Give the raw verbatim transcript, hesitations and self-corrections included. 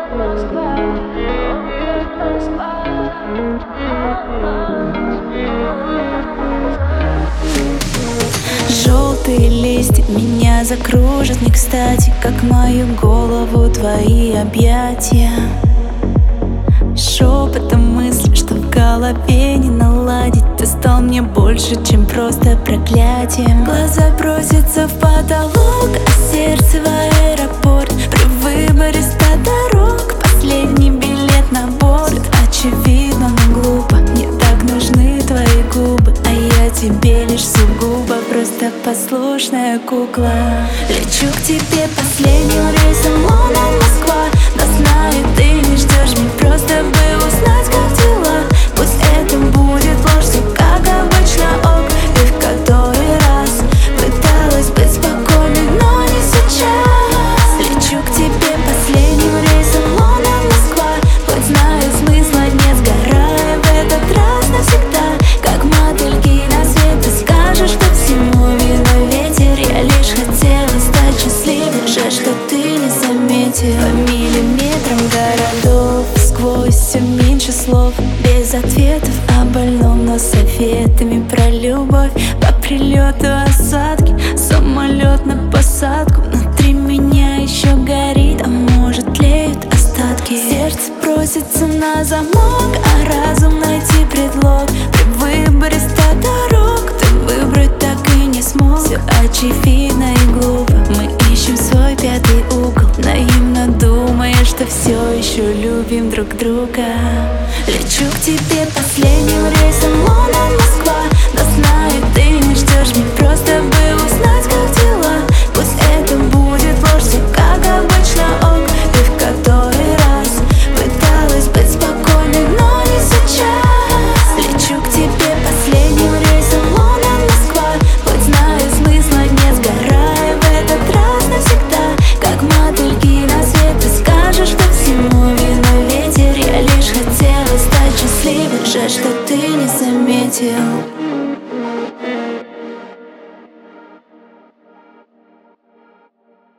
Желтые листья меня закружат не кстати, как мою голову твои объятия. Шепотом мысли, что в голове не наладить. Ты стал мне больше, чем просто проклятием. Глаза просятся в потолок, а сердце в аэропорт. При выборе ста дорог последний билет на борт. Очевидно, но глупо, мне так нужны твои губы, а я тебе лишь сугубо просто послушная кукла. Лечу к тебе последним рейсом Лондон-Москва, но знаю, ты не ждешь меня просто бы узнать, как дела. Пусть это будет ложь, все как обычно, ок. И в который раз пыталась быть спокойной, но не сейчас. Лечу к тебе последним рейсом Лондон-Москва, хоть знаю, смысла нет, сгораю в этот раз навсегда. Как мотыльки на свет, ты скажешь, что всему виной ветер. Я лишь хотела стать счастливой, жаль, что ты не заметил. По миллиметрам городов, сквозь все меньше слов, без ответов о больном, но советами про любовь. По прилету осадки, самолет на посадку. Внутри меня еще горит, а может тлеют остатки. Сердце просится на замок, а разум найти предлог. При выборе ста дорог ты выбрать так и не смог. Все очевидно и глупо, мы ищем свой пятый угол, наивно думая, что все еще любим друг друга.